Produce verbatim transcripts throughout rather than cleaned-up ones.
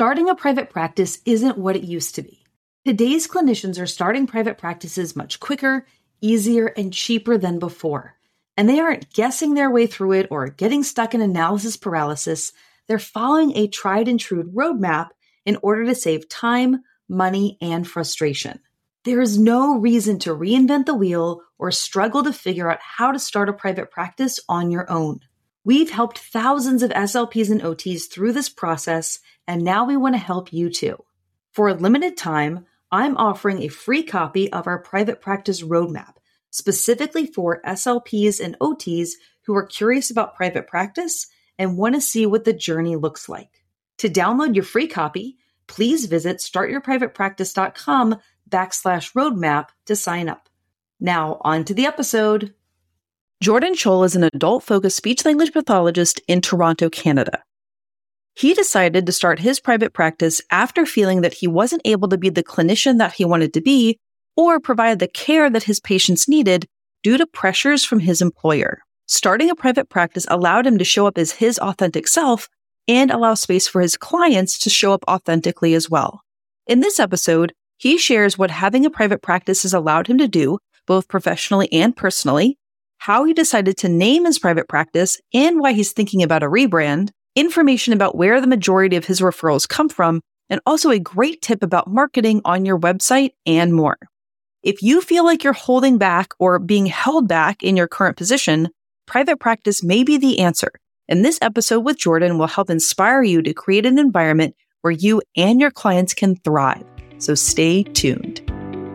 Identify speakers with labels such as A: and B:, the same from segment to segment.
A: Starting a private practice isn't what it used to be. Today's clinicians are starting private practices much quicker, easier, and cheaper than before. And they aren't guessing their way through it or getting stuck in analysis paralysis. They're following a tried and true roadmap in order to save time, money, and frustration. There is no reason to reinvent the wheel or struggle to figure out how to start a private practice on your own. We've helped thousands of S L Ps and O Ts through this process, and now we want to help you too. For a limited time, I'm offering a free copy of our private practice roadmap, specifically for S L Ps and O Ts who are curious about private practice and want to see what the journey looks like. To download your free copy, please visit startyourprivatepractice.com backslash roadmap to sign up. Now, on to the episode. Jordan Scholl is an adult-focused speech-language pathologist in Toronto, Canada. He decided to start his private practice after feeling that he wasn't able to be the clinician that he wanted to be or provide the care that his patients needed due to pressures from his employer. Starting a private practice allowed him to show up as his authentic self and allow space for his clients to show up authentically as well. In this episode, he shares what having a private practice has allowed him to do, both professionally and personally, how he decided to name his private practice and why he's thinking about a rebrand, information about where the majority of his referrals come from, and also a great tip about marketing on your website and more. If you feel like you're holding back or being held back in your current position, private practice may be the answer. And this episode with Jordan will help inspire you to create an environment where you and your clients can thrive. So stay tuned.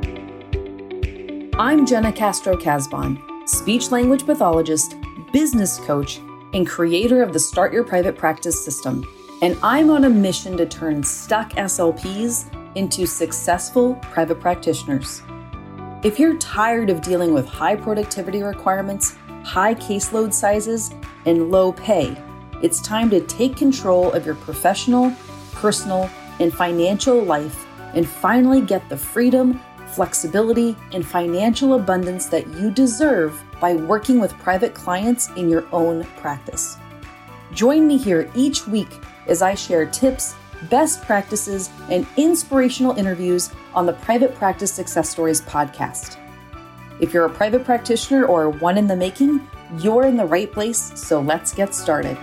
A: I'm Jenna Castro-Casbon, speech-language pathologist, business coach, and creator of the Start Your Private Practice system. And I'm on a mission to turn stuck S L Ps into successful private practitioners. If you're tired of dealing with high productivity requirements, high caseload sizes, and low pay, it's time to take control of your professional, personal, and financial life and finally get the freedom, flexibility, and financial abundance that you deserve by working with private clients in your own practice. Join me here each week as I share tips, best practices, and inspirational interviews on the Private Practice Success Stories podcast. If you're a private practitioner or one in the making, you're in the right place, so let's get started.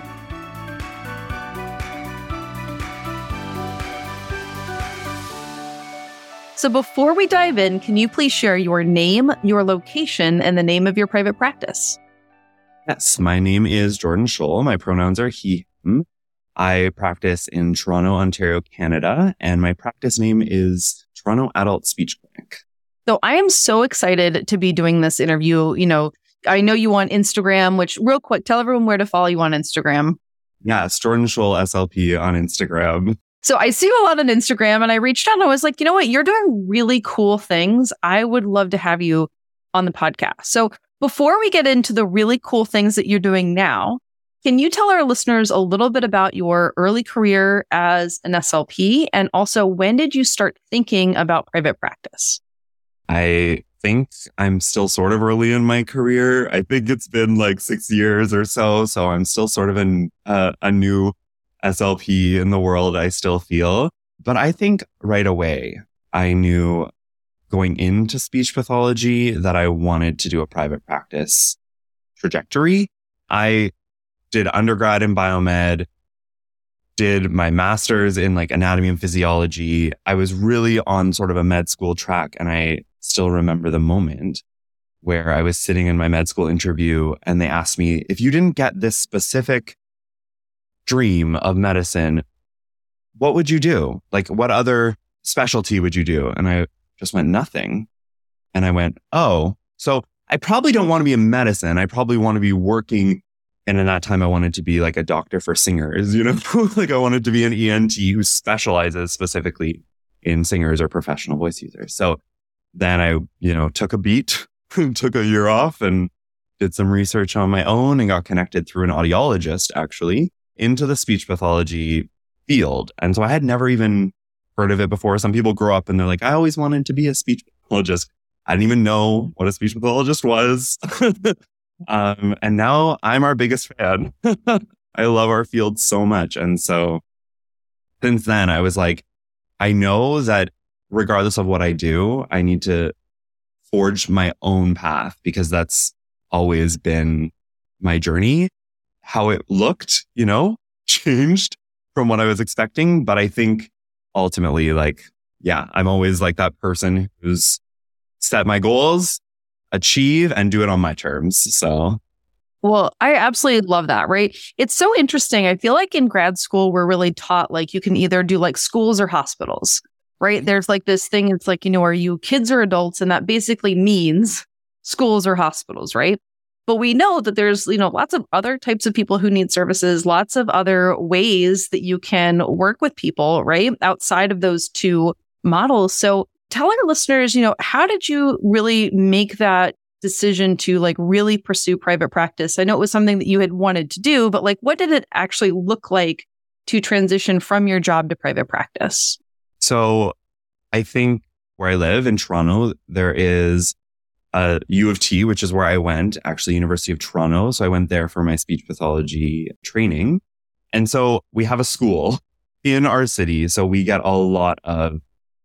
A: So before we dive in, can you please share your name, your location, and the name of your private practice?
B: Yes, my name is Jordan Scholl. My pronouns are he, him. I practice in Toronto, Ontario, Canada, and my practice name is Toronto Adult Speech Clinic.
A: So I am so excited to be doing this interview. You know, I know you on Instagram, which real quick, tell everyone where to follow you on Instagram.
B: Yes, Jordan Scholl S L P on Instagram.
A: So I see you a lot on Instagram and I reached out and I was like, you know what? You're doing really cool things. I would love to have you on the podcast. So before we get into the really cool things that you're doing now, can you tell our listeners a little bit about your early career as an S L P? And also, when did you start thinking about private practice?
B: I think I'm still sort of early in my career. I think it's been like six years or so. So I'm still sort of an, uh, a new S L P in the world, I still feel. But I think right away, I knew going into speech pathology that I wanted to do a private practice trajectory. I did undergrad in biomed, did my master's in like anatomy and physiology. I was really on sort of a med school track. And I still remember the moment where I was sitting in my med school interview and they asked me, if you didn't get this specific dream of medicine, what would you do? Like, what other specialty would you do? And I just went, nothing. And I went, oh, so I probably don't want to be in medicine. I probably want to be working. And in that time, I wanted to be like a doctor for singers, you know, like I wanted to be an E N T who specializes specifically in singers or professional voice users. So then I, you know, took a beat, took a year off and did some research on my own and got connected through an audiologist actually into the speech pathology field. And so I had never even heard of it before. Some people grow up and they're like, I always wanted to be a speech pathologist. I didn't even know what a speech pathologist was. um, and now I'm our biggest fan. I love our field so much. And so since then, I was like, I know that regardless of what I do, I need to forge my own path because that's always been my journey. How it looked, you know, changed from what I was expecting. But I think ultimately, like, yeah, I'm always like that person who's set my goals, achieve, and do it on my terms. So,
C: well, I absolutely love that, right? It's so interesting. I feel like in grad school, we're really taught like you can either do like schools or hospitals, right? There's like this thing, it's like, you know, are you kids or adults? And that basically means schools or hospitals, right? But we know that there's, you know, lots of other types of people who need services, lots of other ways that you can work with people, right? Outside of those two models. So tell our listeners, you know, how did you really make that decision to like really pursue private practice? I know it was something that you had wanted to do, but like, what did it actually look like to transition from your job to private practice?
B: So I think where I live in Toronto, there is Uh, U of T, which is where I went, actually University of Toronto. So I went there for my speech pathology training. And so we have a school in our city. So we get a lot of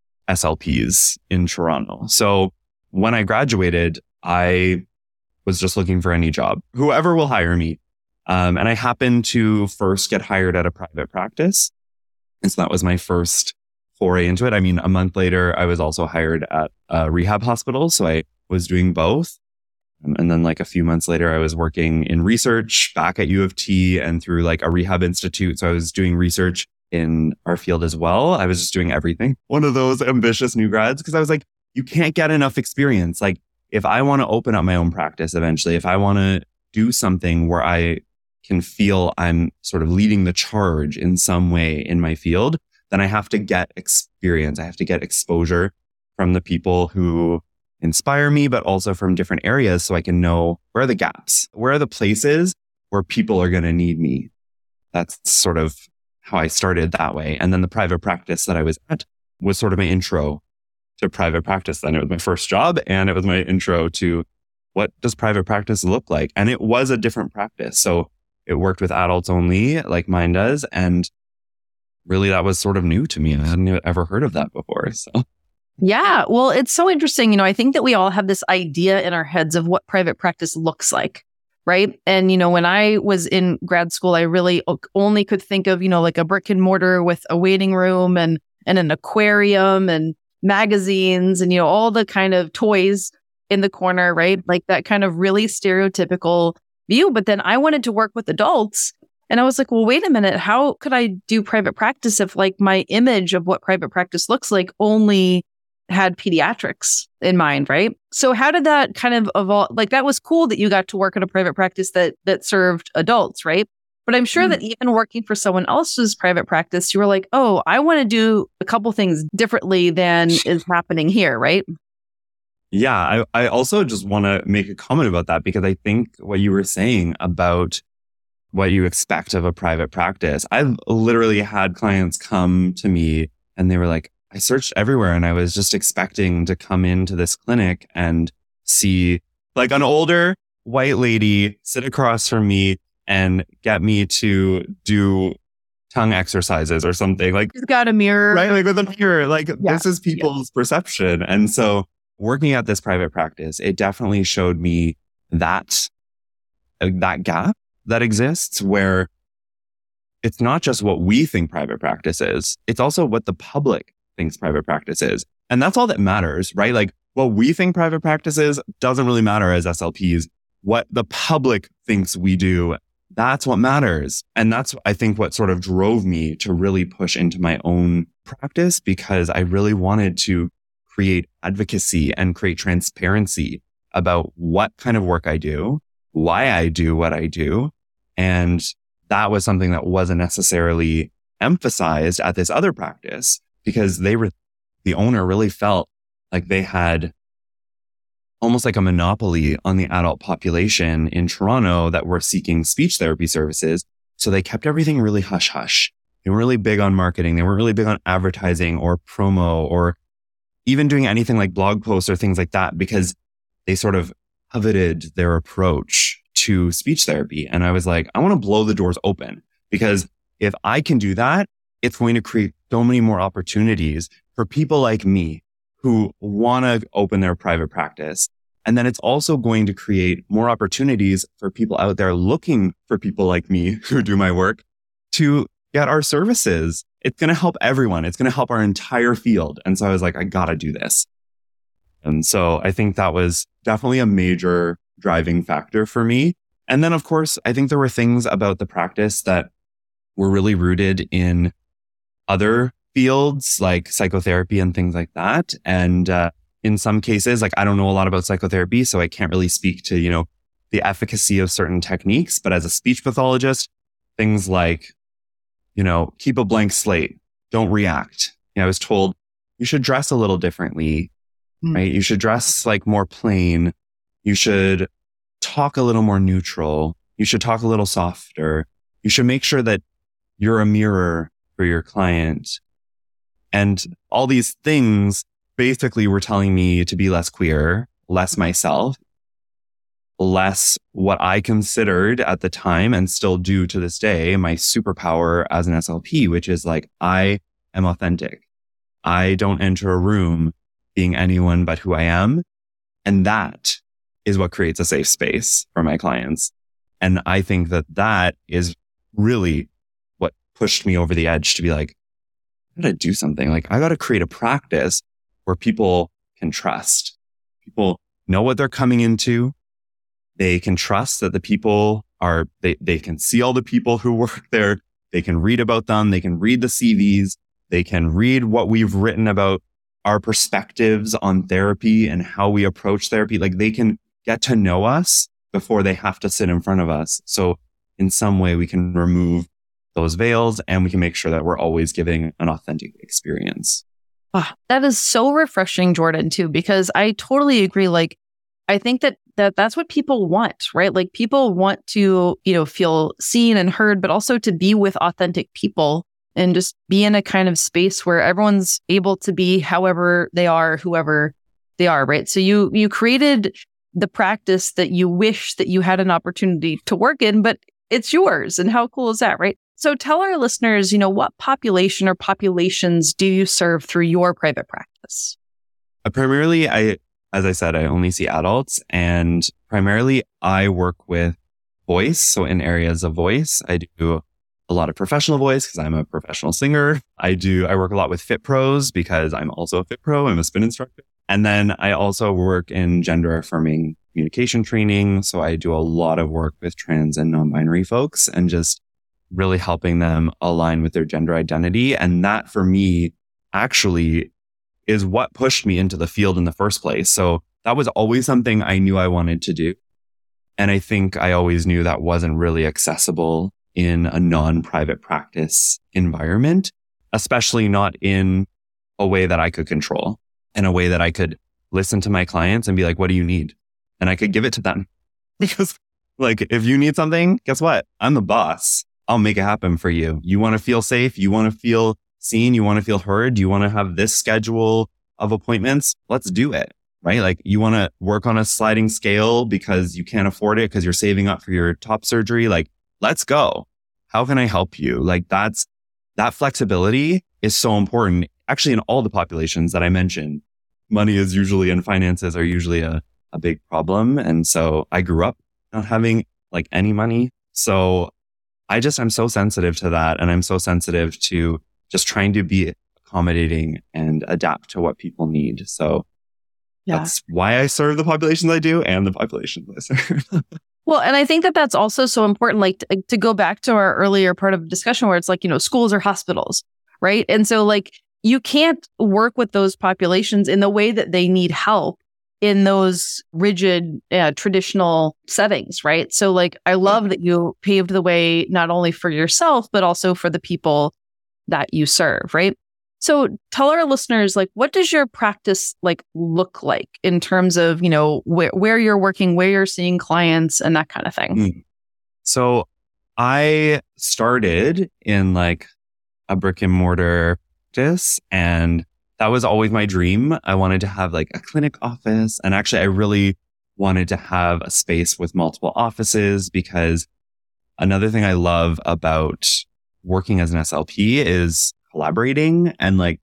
B: S L Ps in Toronto. So when I graduated, I was just looking for any job, whoever will hire me. Um, and I happened to first get hired at a private practice. And so that was my first foray into it. I mean, a month later, I was also hired at a rehab hospital. So I was doing both. Um, and then like a few months later, I was working in research back at U of T and through like a rehab institute. So I was doing research in our field as well. I was just doing everything. One of those ambitious new grads, because I was like, you can't get enough experience. Like if I want to open up my own practice eventually, if I want to do something where I can feel I'm sort of leading the charge in some way in my field, then I have to get experience. I have to get exposure from the people who inspire me, but also from different areas so I can know where are the gaps, where are the places where people are going to need me. That's sort of how I started that way. And then the private practice that I was at was sort of my intro to private practice. Then it was my first job and it was my intro to what does private practice look like? And it was a different practice. So it worked with adults only like mine does. And really that was sort of new to me. I hadn't ever heard of that before. So
C: yeah, well, it's so interesting. You know, I think that we all have this idea in our heads of what private practice looks like, right? And, you know, when I was in grad school, I really only could think of, you know, like a brick and mortar with a waiting room and, and an aquarium and magazines and, you know, all the kind of toys in the corner, right? Like that kind of really stereotypical view. But then I wanted to work with adults. And I was like, well, wait a minute. How could I do private practice if like my image of what private practice looks like only had pediatrics in mind, right? So how did that kind of evolve? Like that was cool that you got to work at a private practice that that served adults, right? But I'm sure mm. that even working for someone else's private practice, you were like, oh, I want to do a couple things differently than is happening here, right?
B: Yeah, I, I also just want to make a comment about that because I think what you were saying about what you expect of a private practice, I've literally had clients come to me and they were like, I searched everywhere and I was just expecting to come into this clinic and see like an older white lady sit across from me and get me to do tongue exercises or something. Like,
C: she's got a mirror.
B: Right? Like with a mirror. Like yeah. This is people's yeah. perception. And so working at this private practice, it definitely showed me that, uh, that gap that exists where it's not just what we think private practice is. It's also what the public thinks private practice is. And that's all that matters, right? Like what we think private practice is doesn't really matter as S L Ps. What the public thinks we do, that's what matters. And that's, I think, what sort of drove me to really push into my own practice because I really wanted to create advocacy and create transparency about what kind of work I do, why I do what I do. And that was something that wasn't necessarily emphasized at this other practice. Because they were, the owner really felt like they had almost like a monopoly on the adult population in Toronto that were seeking speech therapy services. So they kept everything really hush hush. They weren't really big on marketing. They weren't really big on advertising or promo or even doing anything like blog posts or things like that because they sort of coveted their approach to speech therapy. And I was like, I want to blow the doors open because if I can do that, it's going to create so many more opportunities for people like me who want to open their private practice. And then it's also going to create more opportunities for people out there looking for people like me who do my work to get our services. It's going to help everyone. It's going to help our entire field. And so I was like, I got to do this. And so I think that was definitely a major driving factor for me. And then, of course, I think there were things about the practice that were really rooted in other fields like psychotherapy and things like that. And uh, in some cases, like I don't know a lot about psychotherapy, so I can't really speak to, you know, the efficacy of certain techniques. But as a speech pathologist, things like, you know, keep a blank slate, don't react. You know, I was told you should dress a little differently, mm. right? You should dress like more plain. You should talk a little more neutral. You should talk a little softer. You should make sure that you're a mirror for your client. And all these things basically were telling me to be less queer, less myself, less what I considered at the time and still do to this day, my superpower as an S L P, which is like, I am authentic. I don't enter a room being anyone but who I am. And that is what creates a safe space for my clients. And I think that that is really what pushed me over the edge to be like, I gotta do something. Like I gotta create a practice where people can trust. People know what they're coming into. They can trust that the people are, they, they can see all the people who work there. They can read about them. They can read the C Vs. They can read what we've written about our perspectives on therapy and how we approach therapy. Like they can get to know us before they have to sit in front of us. So in some way we can remove those veils and we can make sure that we're always giving an authentic experience.
C: Oh, that is so refreshing, Jordan, too, because I totally agree. Like, I think that, that that's what people want, right? Like people want to, you know, feel seen and heard, but also to be with authentic people and just be in a kind of space where everyone's able to be however they are, whoever they are, right? So you, you created the practice that you wish that you had an opportunity to work in, but it's yours. And how cool is that, right? So tell our listeners, you know, what population or populations do you serve through your private practice?
B: Uh, primarily, I, as I said, I only see adults, and primarily I work with voice. So in areas of voice, I do a lot of professional voice because I'm a professional singer. I do, I work a lot with Fit Pros because I'm also a Fit Pro. I'm a spin instructor. And then I also work in gender affirming communication training. So I do a lot of work with trans and non-binary folks and just really helping them align with their gender identity. And that for me actually is what pushed me into the field in the first place. So that was always something I knew I wanted to do. And I think I always knew that wasn't really accessible in a non-private practice environment, especially not in a way that I could control, in a way that I could listen to my clients and be like, what do you need? And I could give it to them. Because like, if you need something, guess what? I'm the boss. I'll make it happen for you. You want to feel safe? You want to feel seen? You want to feel heard? You want to have this schedule of appointments? Let's do it, right? Like you want to work on a sliding scale because you can't afford it because you're saving up for your top surgery. Like, let's go. How can I help you? Like that's, that flexibility is so important. Actually, in all the populations that I mentioned, money is usually and finances are usually a, a big problem. And so I grew up not having like any money. So I just, I'm so sensitive to that. And I'm so sensitive to just trying to be accommodating and adapt to what people need. So yeah. That's why I serve the populations I do and the populations I serve.
C: Well, and I think that that's also so important, like to, to go back to our earlier part of the discussion where it's like, you know, schools or hospitals, right? And so like, you can't work with those populations in the way that they need help in those rigid, uh, traditional settings, right? So like, I love that you paved the way not only for yourself, but also for the people that you serve, right? So tell our listeners, like, what does your practice like look like in terms of, you know, where, where you're working, where you're seeing clients and that kind of thing?
B: Mm. So I started in like a brick and mortar practice, and that was always my dream. I wanted to have like a clinic office. And actually, I really wanted to have a space with multiple offices because another thing I love about working as an S L P is collaborating and like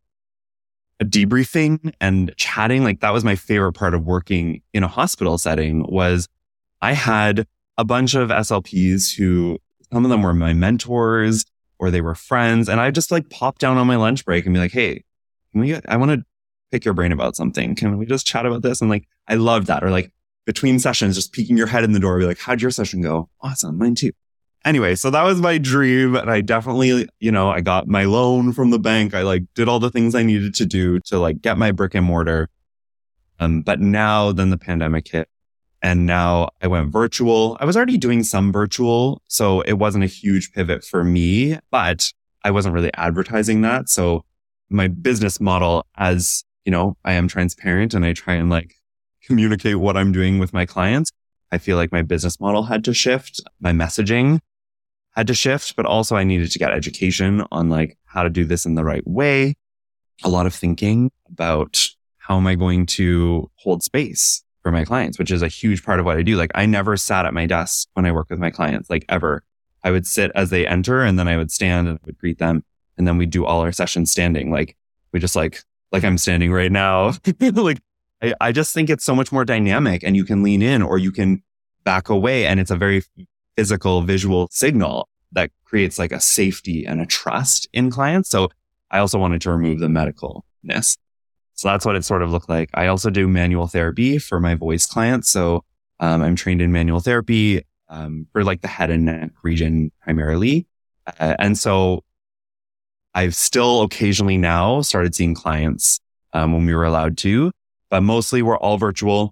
B: debriefing and chatting. Like that was my favorite part of working in a hospital setting was I had a bunch of S L Ps who some of them were my mentors or they were friends. And I just like pop down on my lunch break and be like, hey, can we, I want to pick your brain about something. Can we just chat about this? And like, I loved that. Or like between sessions, just peeking your head in the door, be like, how'd your session go? Awesome. Mine too. Anyway, so that was my dream. And I definitely, you know, I got my loan from the bank. I like did all the things I needed to do to like get my brick and mortar. Um, but now then the pandemic hit and now I went virtual. I was already doing some virtual, so it wasn't a huge pivot for me, but I wasn't really advertising that. So my business model, as you know, I am transparent and I try and like communicate what I'm doing with my clients. I feel like my business model had to shift. My messaging had to shift, but also I needed to get education on like how to do this in the right way. A lot of thinking about how am I going to hold space for my clients, which is a huge part of what I do. Like I never sat at my desk when I work with my clients, like ever. I would sit as they enter and then I would stand and I would greet them. And then we'd do all our sessions standing. Like we just like, like I'm standing right now. Like I, I just think it's so much more dynamic and you can lean in or you can back away. And it's a very physical, visual signal that creates like a safety and a trust in clients. So I also wanted to remove the medicalness. So that's what it sort of looked like. I also do manual therapy for my voice clients. So um, I'm trained in manual therapy um, for like the head and neck region primarily. Uh, and so I've still occasionally now started seeing clients um, when we were allowed to, but mostly we're all virtual.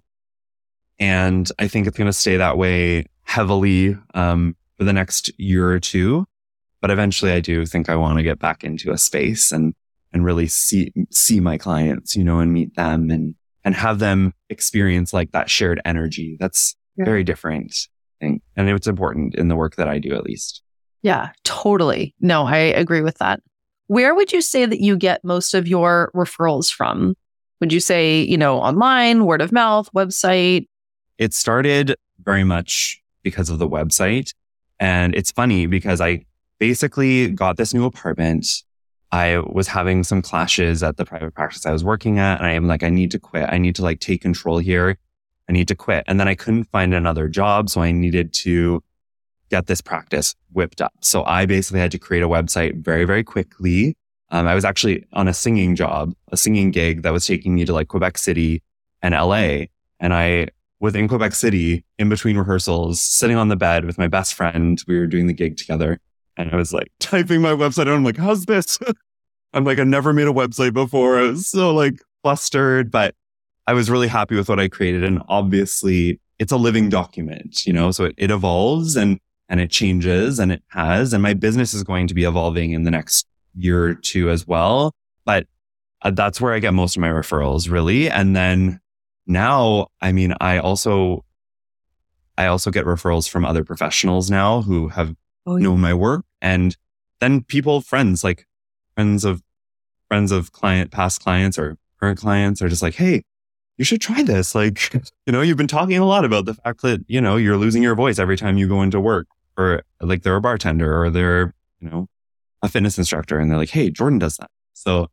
B: And I think it's going to stay that way heavily um, for the next year or two. But eventually I do think I want to get back into a space and and really see see my clients, you know, and meet them and and have them experience like that shared energy. That's yeah. very different, I think. And it's important in the work that I do, at least.
C: Yeah, totally. No, I agree with that. Where would you say that you get most of your referrals from? Would you say, you know, online, word of mouth, website?
B: It started very much because of the website. And it's funny because I basically got this new apartment. I was having some clashes at the private practice I was working at. And I am like, I need to quit. I need to like take control here. I need to quit. And then I couldn't find another job. So I needed to get this practice whipped up. So I basically had to create a website very, very quickly. Um, I was actually on a singing job, a singing gig that was taking me to like Quebec City and L A. And I was in Quebec City in between rehearsals, sitting on the bed with my best friend. We were doing the gig together. And I was like typing my website and I'm like, how's this? I'm like, I've never made a website before. I was so like flustered, but I was really happy with what I created. And obviously it's a living document, you know, so it, it evolves and, and it changes and it has, and my business is going to be evolving in the next year or two as well. But uh, that's where I get most of my referrals really. And then now, I mean, I also, I also get referrals from other professionals now who have oh, yeah. known my work, and then people, friends, like friends of friends of client, past clients or current clients are just like, hey, you should try this. Like, you know, you've been talking a lot about the fact that, you know, you're losing your voice every time you go into work, or like they're a bartender or they're, you know, a fitness instructor. And they're like, hey, Jordan does that. So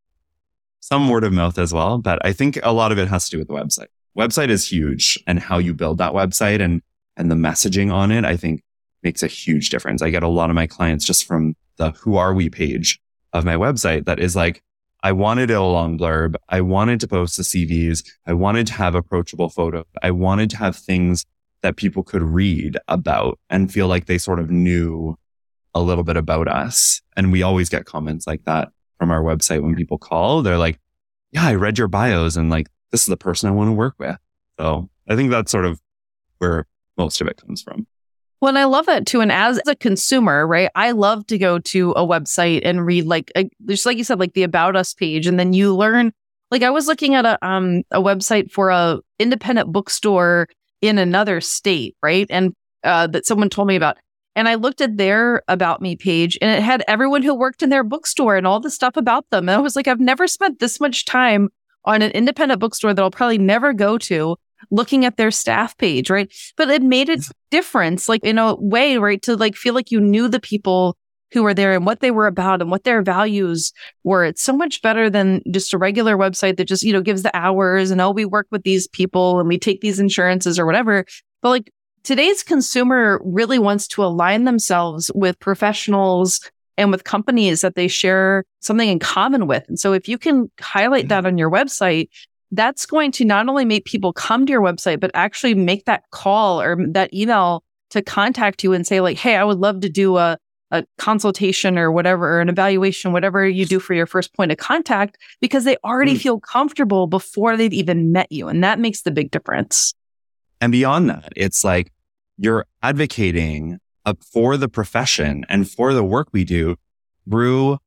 B: some word of mouth as well. But I think a lot of it has to do with the website. Website is huge, and how you build that website and, and the messaging on it, I think makes a huge difference. I get a lot of my clients just from the Who Are We page of my website that is like, I wanted a long blurb. I wanted to post the C Vs. I wanted to have approachable photos. I wanted to have things that people could read about and feel like they sort of knew a little bit about us. And we always get comments like that from our website when people call. They're like, yeah, I read your bios and like, this is the person I want to work with. So I think that's sort of where most of it comes from.
C: Well, and I love that too. And as a consumer, right, I love to go to a website and read like, a, just like you said, like the About Us page. And then you learn, like I was looking at a um a website for a independent bookstore in another state, right? And uh, that someone told me about. And I looked at their About Me page and it had everyone who worked in their bookstore and all the stuff about them. And I was like, I've never spent this much time on an independent bookstore that I'll probably never go to, looking at their staff page, right? But it made a difference, like in a way, right? To like feel like you knew the people who were there and what they were about and what their values were. It's so much better than just a regular website that just, you know, gives the hours and, oh, we work with these people and we take these insurances or whatever. But like today's consumer really wants to align themselves with professionals and with companies that they share something in common with. And so if you can highlight that on your website, that's going to not only make people come to your website, but actually make that call or that email to contact you and say like, hey, I would love to do a, a consultation or whatever, or an evaluation, whatever you do for your first point of contact, because they already mm. feel comfortable before they've even met you. And that makes the big difference.
B: And beyond that, it's like you're advocating uh, for the profession and for the work we do through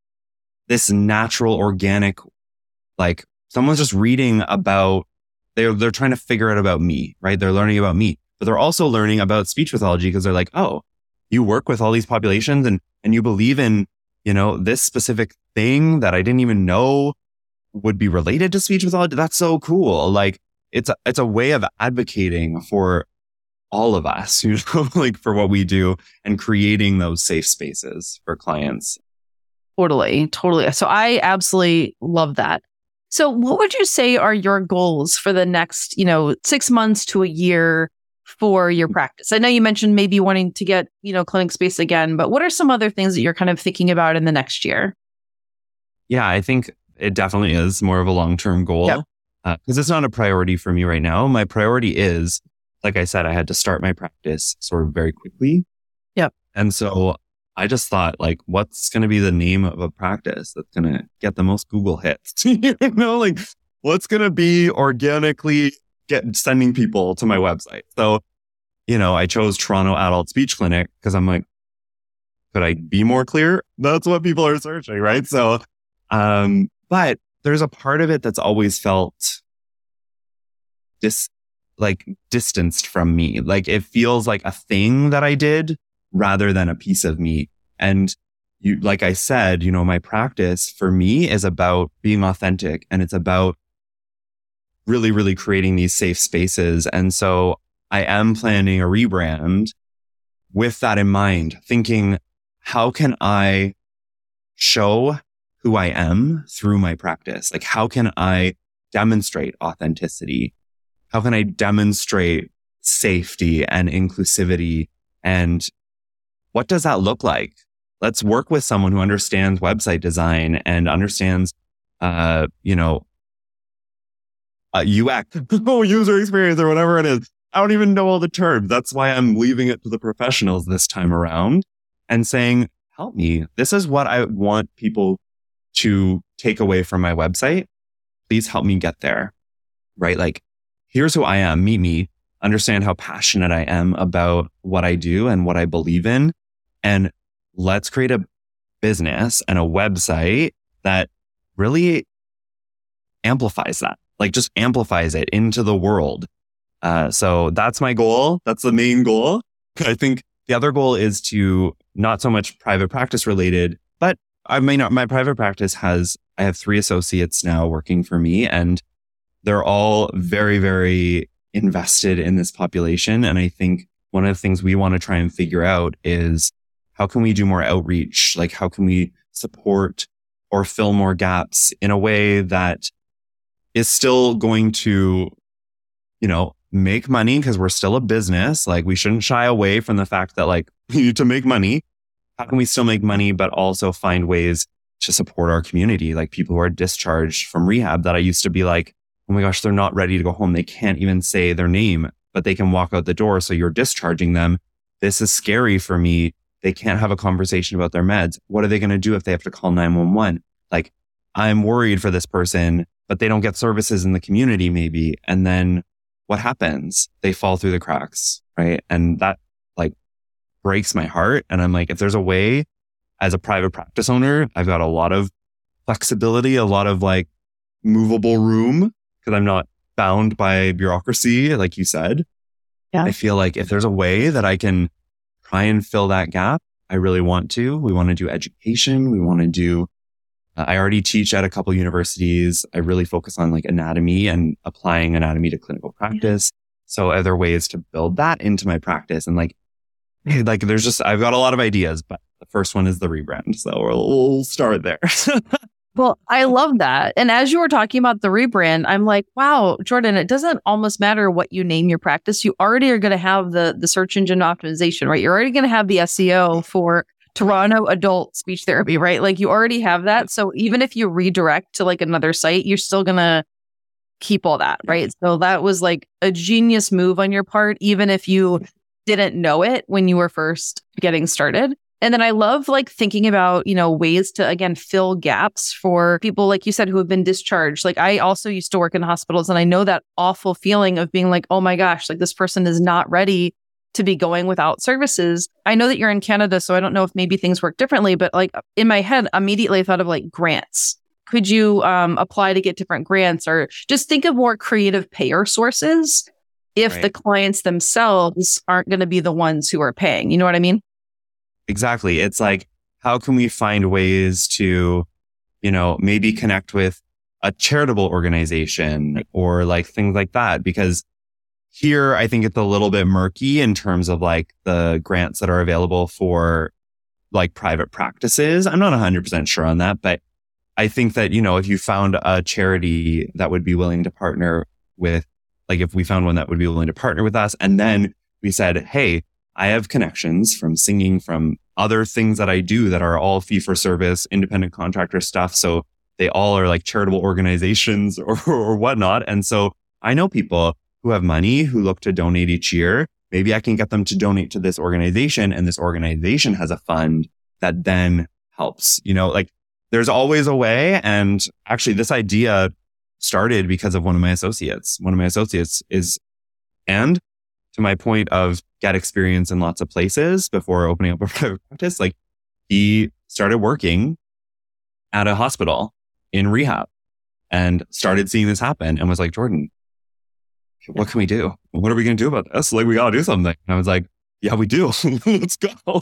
B: this natural, organic, like someone's just reading about, they're, they're trying to figure out about me, right? They're learning about me. But they're also learning about speech pathology because they're like, oh, you work with all these populations and, and you believe in, you know, this specific thing that I didn't even know would be related to speech pathology. That's so cool. Like it's a, it's a way of advocating for all of us, you know, like for what we do and creating those safe spaces for clients.
C: Totally. Totally. So I absolutely love that. So what would you say are your goals for the next, you know, six months to a year for your practice? I know you mentioned maybe wanting to get, you know, clinic space again, but what are some other things that you're kind of thinking about in the next year?
B: Yeah, I think it definitely is more of a long-term goal because yep. uh, it's not a priority for me right now. My priority is, like I said, I had to start my practice sort of very quickly.
C: Yep.
B: And so I just thought, like, what's going to be the name of a practice that's going to get the most Google hits? You know, like, what's going to be organically get sending people to my website? So, you know, I chose Toronto Adult Speech Clinic because I'm like, could I be more clear? That's what people are searching, right? So, um, but there's a part of it that's always felt dis, like distanced from me. Like it feels like a thing that I did rather than a piece of me. And you, like I said, you know, my practice for me is about being authentic and it's about really, really creating these safe spaces. And so I am planning a rebrand with that in mind, thinking, how can I show who I am through my practice? Like, how can I demonstrate authenticity? How can I demonstrate safety and inclusivity? And what does that look like? Let's work with someone who understands website design and understands, uh, you know, uh, U X, user experience or whatever it is. I don't even know all the terms. That's why I'm leaving it to the professionals this time around and saying, help me. This is what I want people to take away from my website. Please help me get there, right? Like, here's who I am. Meet me. Understand how passionate I am about what I do and what I believe in. And let's create a business and a website that really amplifies that, like just amplifies it into the world. Uh, so that's my goal. That's the main goal. I think the other goal is to not so much private practice related, but I mean, my private practice has, I have three associates now working for me and they're all very, very invested in this population. And I think one of the things we want to try and figure out is how can we do more outreach? Like how can we support or fill more gaps in a way that is still going to, you know, make money because we're still a business. Like we shouldn't shy away from the fact that like we need to make money. How can we still make money, but also find ways to support our community? Like people who are discharged from rehab that I used to be like, oh my gosh, they're not ready to go home. They can't even say their name, but they can walk out the door. So you're discharging them. This is scary for me. They can't have a conversation about their meds. What are they going to do if they have to call nine one one? Like I'm worried for this person, but they don't get services in the community maybe. And then what happens? They fall through the cracks, right? And that like breaks my heart. And I'm like, if there's a way as a private practice owner, I've got a lot of flexibility, a lot of like movable room because I'm not bound by bureaucracy, like you said.
C: Yeah.
B: I feel like if there's a way that I can try and fill that gap, I really want to. We want to do education. We want to do, uh, I already teach at a couple universities. I really focus on like anatomy and applying anatomy to clinical practice. So are there ways to build that into my practice? And like, hey, like there's just, I've got a lot of ideas, but The first one is the rebrand. So we'll, we'll start there.
C: Well, I love that. And as you were talking about the rebrand, I'm like, wow, Jordan, it doesn't almost matter what you name your practice. You already are going to have the, the search engine optimization, right? You're already going to have the S E O for Toronto adult speech therapy, right? Like you already have that. So even if you redirect to like another site, you're still going to keep all that, right? So that was like a genius move on your part, even if you didn't know it when you were first getting started. And then I love like thinking about, you know, ways to, again, fill gaps for people, like you said, who have been discharged. Like I also used to work in hospitals and I know that awful feeling of being like, oh my gosh, like this person is not ready to be going without services. I know that you're in Canada, so I don't know if maybe things work differently, but like in my head, immediately I thought of like grants. Could you um, apply to get different grants or just think of more creative payer sources if
B: Right.
C: the clients themselves aren't going to be the ones who are paying? You know what I mean?
B: Exactly. It's like, how can we find ways to, you know, maybe connect with a charitable organization or like things like that? Because here, I think it's a little bit murky in terms of like the grants that are available for like private practices. I'm not one hundred percent sure on that, but I think that, you know, if you found a charity that would be willing to partner with, like if we found one that would be willing to partner with us, and then we said, hey, I have connections from singing, from other things that I do that are all fee for service, independent contractor stuff. So they all are like charitable organizations or, or whatnot. And so I know people who have money who look to donate each year. Maybe I can get them to donate to this organization, and this organization has a fund that then helps, you know, like there's always a way. And actually this idea started because of one of my associates. One of my associates is, and to my point of get experience in lots of places before opening up a private practice, like he started working at a hospital in rehab and started seeing this happen and was like, Jordan, what can we do? What are we going to do about this? Like, we got to do something. And I was like, yeah, we do. Let's go.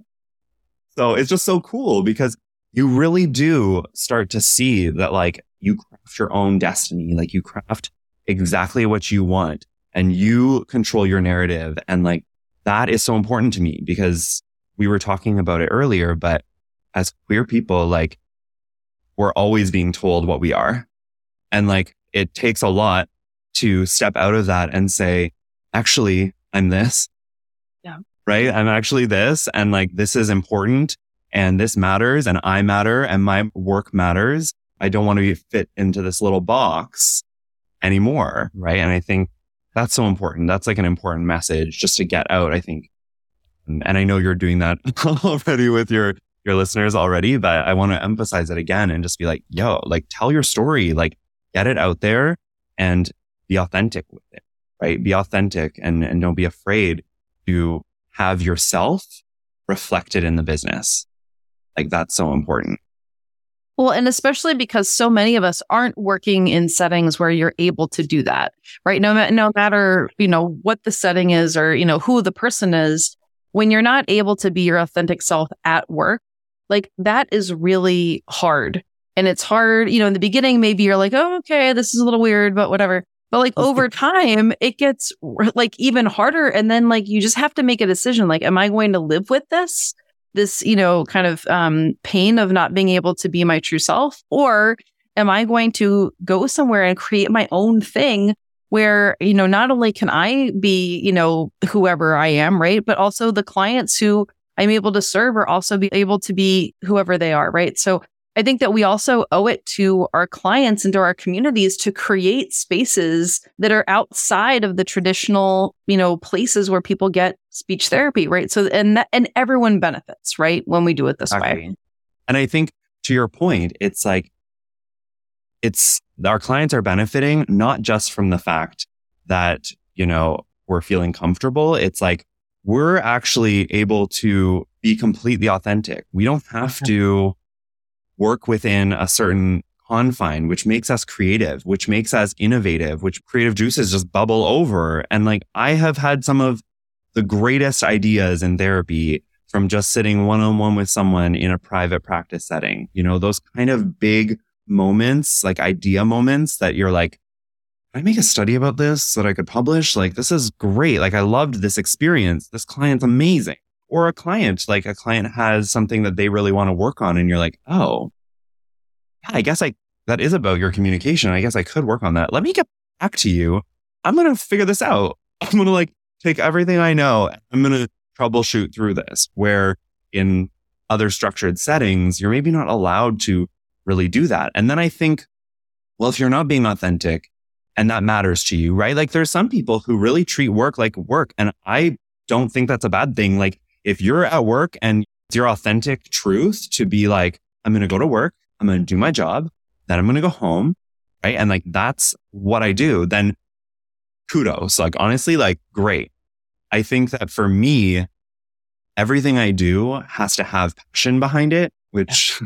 B: So it's just so cool because you really do start to see that like you craft your own destiny, like you craft exactly what you want and you control your narrative. And like, that is so important to me because we were talking about it earlier, but as queer people, like we're always being told what we are. And like, it takes a lot to step out of that and say, actually, I'm this.
C: Yeah.
B: Right. I'm actually this. And like, this is important and this matters and I matter and my work matters. I don't want to be fit into this little box anymore. Right. And I think that's so important. That's like an important message just to get out, I think. And I know you're doing that already with your, your listeners already, but I want to emphasize it again and just be like, yo, like tell your story, like get it out there and be authentic with it, right? Be authentic and, and don't be afraid to have yourself reflected in the business. Like that's so important.
C: Well, and especially because so many of us aren't working in settings where you're able to do that, right? No, ma- no matter, you know, what the setting is or, you know, who the person is, when you're not able to be your authentic self at work, like that is really hard. And it's hard, you know, in the beginning, maybe you're like, oh, okay, this is a little weird, but whatever. But like over time, it gets like even harder. And then like, you just have to make a decision. Like, am I going to live with this? This, you know, kind of um, pain of not being able to be my true self? Or am I going to go somewhere and create my own thing where, you know, not only can I be, you know, whoever I am, right? But also the clients who I'm able to serve are also be able to be whoever they are, right? So I think that we also owe it to our clients and to our communities to create spaces that are outside of the traditional, you know, places where people get speech therapy, right? So, and that, and everyone benefits, right? When we do it this
B: Exactly.
C: way.
B: And I think to your point, it's like, it's our clients are benefiting not just from the fact that, you know, we're feeling comfortable. It's like, we're actually able to be completely authentic. We don't have to work within a certain confine, which makes us creative, which makes us innovative, which creative juices just bubble over. And like, I have had some of the greatest ideas in therapy from just sitting one-on-one with someone in a private practice setting. You know, those kind of big moments, like idea moments that you're like, can I make a study about this so that I could publish? Like, this is great. Like, I loved this experience. This client's amazing. or a client, like a client has something that they really want to work on. And you're like, oh, yeah, I guess I, that is about your communication. I guess I could work on that. Let me get back to you. I'm going to figure this out. I'm going to like take everything I know. I'm going to troubleshoot through this, where in other structured settings, you're maybe not allowed to really do that. And then I think, well, if you're not being authentic and that matters to you, right? Like there's some people who really treat work like work. And I don't think that's a bad thing. Like if you're at work and it's your authentic truth to be like, I'm going to go to work, I'm going to do my job, then I'm going to go home, right? And like, that's what I do. Then kudos, like honestly, like great. I think that for me, everything I do has to have passion behind it, which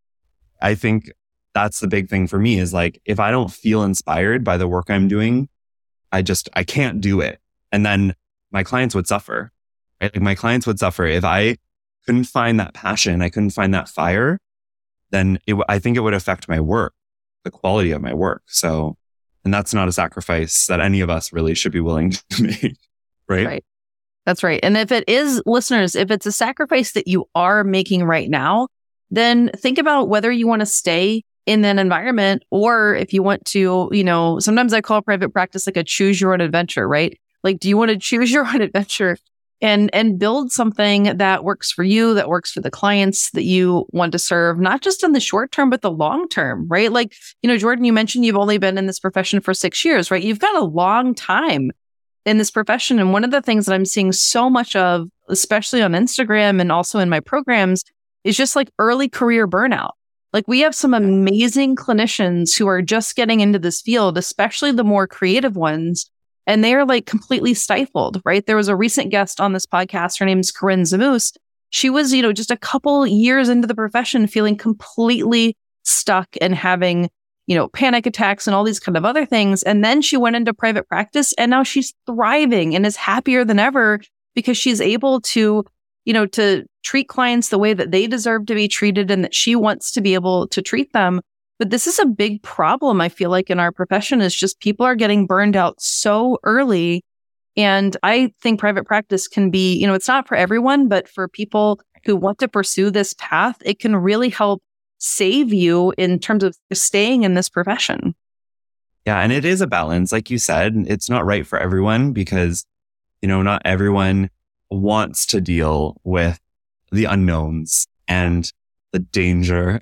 B: I think that's the big thing for me is like, if I don't feel inspired by the work I'm doing, I just, I can't do it. And then my clients would suffer, right? Like my clients would suffer if I couldn't find that passion, I couldn't find that fire, then it, I think it would affect my work, the quality of my work. So, and that's not a sacrifice that any of us really should be willing to make, right?
C: Right. That's right. And if it is, listeners, if it's a sacrifice that you are making right now, then think about whether you want to stay in that environment or if you want to, you know, sometimes I call private practice like a choose your own adventure, right? Like, do you want to choose your own adventure and and build something that works for you, that works for the clients that you want to serve, not just in the short term, but the long term, right? Like, you know, Jordan, you mentioned you've only been in this profession for six years, right? You've got a long time in this profession. And one of the things that I'm seeing so much of, especially on Instagram and also in my programs, is just like early career burnout. Like we have some amazing clinicians who are just getting into this field, especially the more creative ones, and they are like completely stifled, right? There was a recent guest on this podcast. Her name's Corinne Zamus. She was, you know, just a couple years into the profession, feeling completely stuck and having, you know, panic attacks and all these kind of other things. And then she went into private practice and now she's thriving and is happier than ever because she's able to, you know, to treat clients the way that they deserve to be treated and that she wants to be able to treat them. But this is a big problem, I feel like, in our profession is just people are getting burned out so early. And I think private practice can be, you know, it's not for everyone, but for people who want to pursue this path, it can really help save you in terms of staying in this profession.
B: Yeah. And it is a balance. Like you said, it's not right for everyone because, you know, not everyone wants to deal with the unknowns and the danger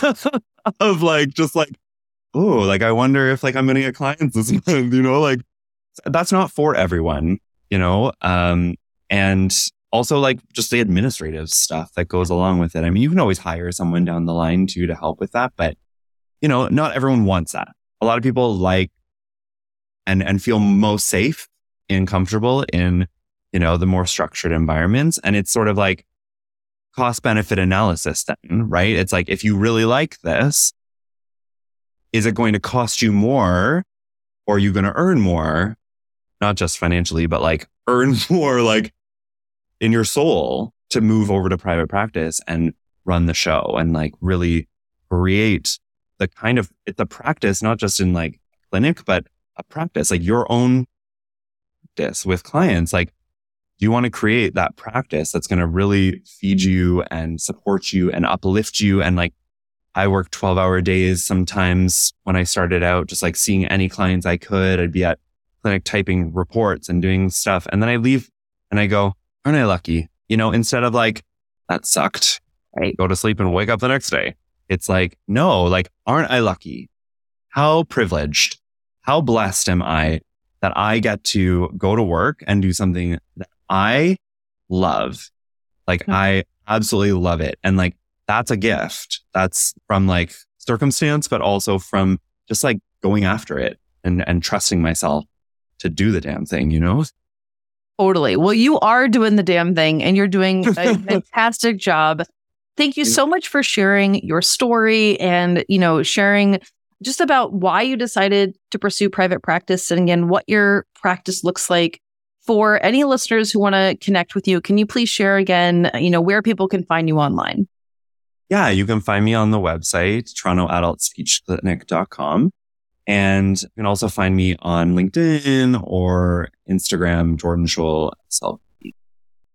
B: of like, just like, oh, like, I wonder if like I'm going to get clients this month, you know, like that's not for everyone, you know? Um, and also like just the administrative stuff that goes along with it. I mean, you can always hire someone down the line too to help with that, but you know, not everyone wants that. A lot of people like and, and feel most safe and comfortable in, you know, the more structured environments. And it's sort of like cost benefit analysis then, right? It's like, if you really like this, is it going to cost you more or are you going to earn more? Not just financially, but like earn more like in your soul to move over to private practice and run the show and like really create the kind of, it's a practice, not just in like clinic, but a practice, like your own practice with clients. Like, do you want to create that practice that's going to really feed you and support you and uplift you? And like, I worked twelve hour days sometimes when I started out, just like seeing any clients I could. I'd be at clinic typing reports and doing stuff. And then I leave and I go, aren't I lucky? You know, instead of like, that sucked, right? Go to sleep and wake up the next day. It's like, no, like, aren't I lucky? How privileged, how blessed am I that I get to go to work and do something that I love. Like, mm-hmm. I absolutely love it. And like, that's a gift. That's from like circumstance, but also from just like going after it and, and trusting myself to do the damn thing, you know?
C: Totally. Well, you are doing the damn thing and you're doing a fantastic job. Thank you so much for sharing your story and, you know, sharing just about why you decided to pursue private practice and again, what your practice looks like. For any listeners who want to connect with you, can you please share again, you know, where people can find you online?
B: Yeah, you can find me on the website, toronto adult speech clinic dot com. And you can also find me on LinkedIn or Instagram, Jordan Scholl S L P.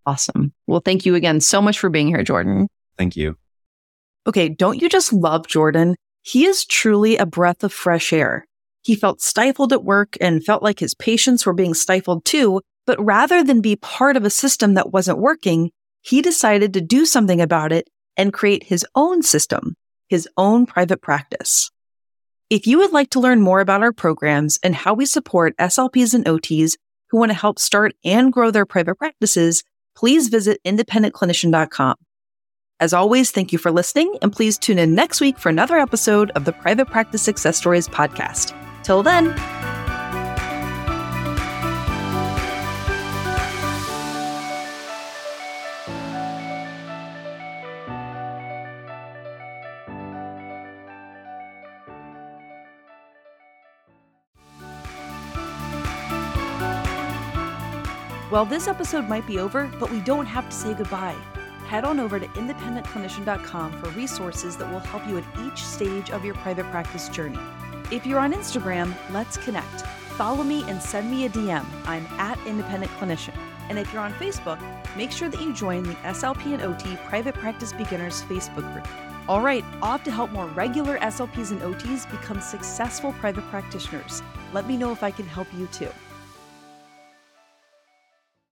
C: Awesome. Well, thank you again so much for being here, Jordan.
B: Thank you.
C: Okay, don't you just love Jordan? He is truly a breath of fresh air. He felt stifled at work and felt like his patients were being stifled too, but rather than be part of a system that wasn't working, he decided to do something about it and create his own system, his own private practice. If you would like to learn more about our programs and how we support S L Ps and O Ts who want to help start and grow their private practices, please visit independent clinician dot com. As always, thank you for listening, and please tune in next week for another episode of the Private Practice Success Stories podcast. Till then. Well, this episode might be over, but we don't have to say goodbye. Head on over to independent clinician dot com for resources that will help you at each stage of your private practice journey. If you're on Instagram, let's connect. Follow me and send me a D M. I'm at Independent Clinician. And if you're on Facebook, make sure that you join the S L P and O T Private Practice Beginners Facebook group. All right, off to help more regular S L Ps and O Ts become successful private practitioners. Let me know if I can help you too.